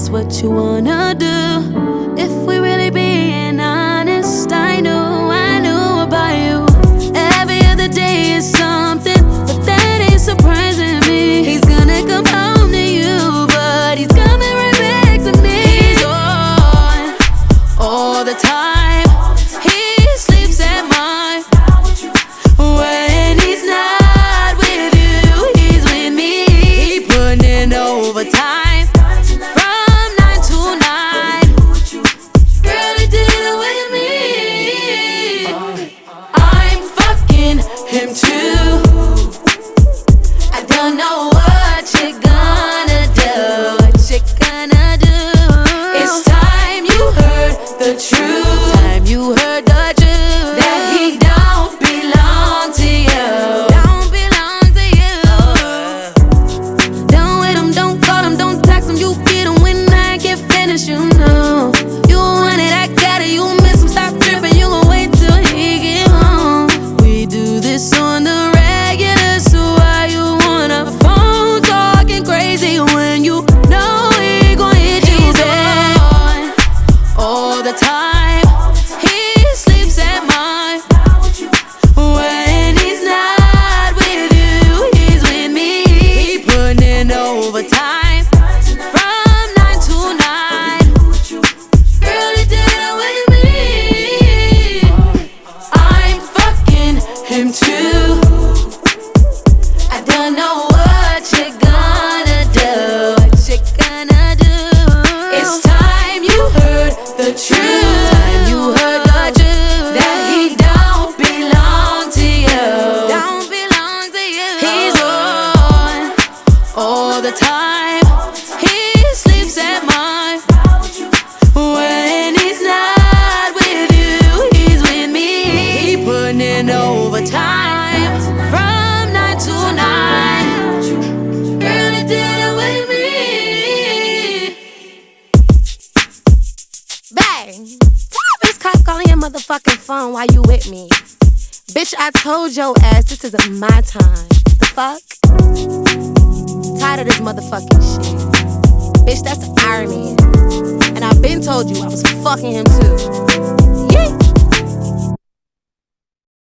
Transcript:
that's what you wanna do. If we really being honest, I know about you. Every other day is something, but that ain't surprising me. He's gonna come home to you, but he's coming right back to me. He's on all the time. He sleeps at mine. When he's not with you, he's with me. He putting in overtime. Him too. I don't know what you're gonna do. What you gonna do? It's time you heard the truth. Time you heard the truth. That he don't belong to you. Don't belong to you. Don't hit him, don't call him, don't text him. You get him when I get finished, you know. You want it, I got it. You miss him, stop tripping. You gon' wait till he get home. We do this on the regular, so why you wanna phone talking crazy when you know he gon' hit you back all the time? He sleeps at mine. When he's not with you, he's with me. He putting in overtime from 9 to 9. Girl, you did it with me. I'm fucking him too. I don't know what you're gonna do. What you gonna do? It's time you heard the truth. Time you heard the truth. That he don't belong to you. Don't belong to you. He's on all the time. He sleeps at mine. When he's not with you, he's with me. He putting in overtime from 9 to 9. Girl, you did it with me. Bang! Stop this cop calling your motherfucking phone while you with me. Bitch, I told your ass this isn't my time. The fuck? Tired of this motherfucking shit. Bitch, that's Iron Man. And I've been told you I was fucking him too. Yeah.